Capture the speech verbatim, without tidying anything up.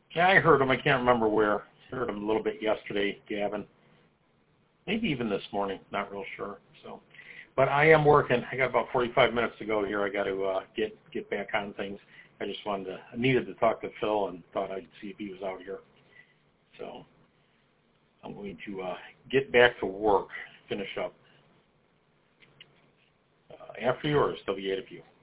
Yeah, I heard him. I can't remember where. I heard him a little bit yesterday, Gavin. Maybe even this morning. Not real sure. So, but I am working. I got about forty-five minutes to go here. I got to uh, get get back on things. I just wanted to, I needed to talk to Phil and thought I'd see if he was out here. So I'm going to uh, get back to work, finish up. Uh, after yours, W eight of you.